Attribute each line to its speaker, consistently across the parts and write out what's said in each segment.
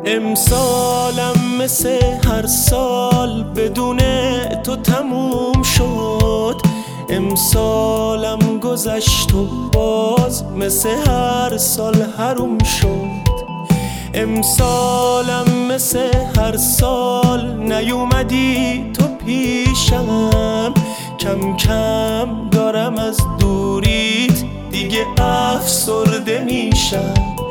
Speaker 1: امسالم مثل هر سال بدون تو تموم شد. امسالم گذشت و باز مثل هر سال حروم شد. امسالم مثل هر سال نیومدی تو پیشم. کم کم دارم از دوریت دیگه افسرده میشم.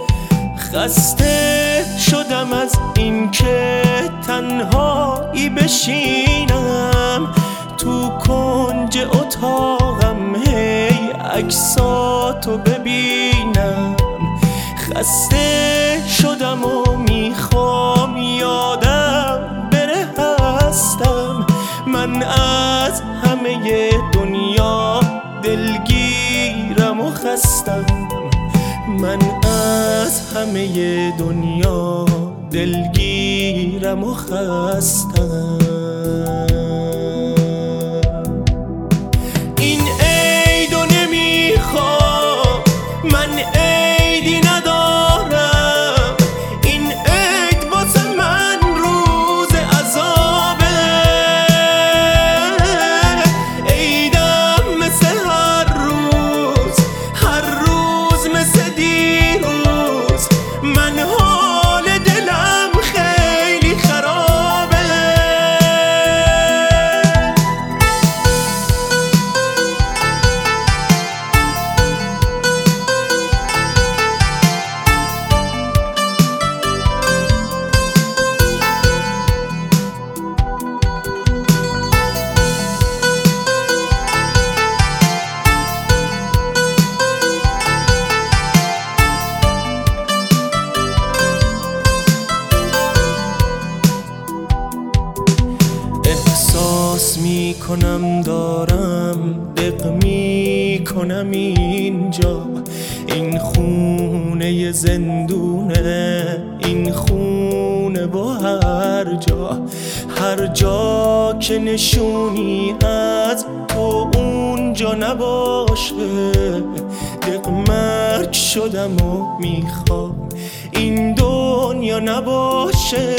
Speaker 1: خسته شدم از این که تنهایی بشینم تو کنج اتاقم هی عکساتو ببینم. خسته شدم و میخوام یادم بره هستم. من از همه دنیا دلگیرم و خستم. من از همه دنیا دلگیرم و خستم. این عیدو نمیخوام، من عیدی ندارم. این عید واسه من روز عذابه. عیدم مثل هر روز، هر روز مثل دیروز. من حال دلم خیلی خرابه. احساس میکنم دارم دق میکنم اینجا. این خونه زندونه، این خونه با هر جا که نشونی از تو اونجا نباشه. دق مرگ شدم و میخوام این دنیا نباشه.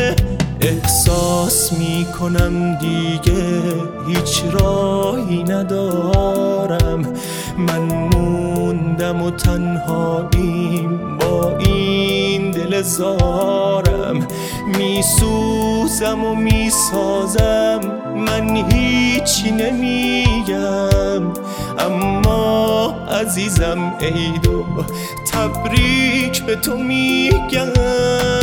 Speaker 1: احساس میکنم دیگه هیچ راهی ندارم. من موندم و تنهاییم با این دل زارم. میسوزم و میسازم، من هیچی نمیگم. اما عزیزم عیدو تبریک به تو میگم.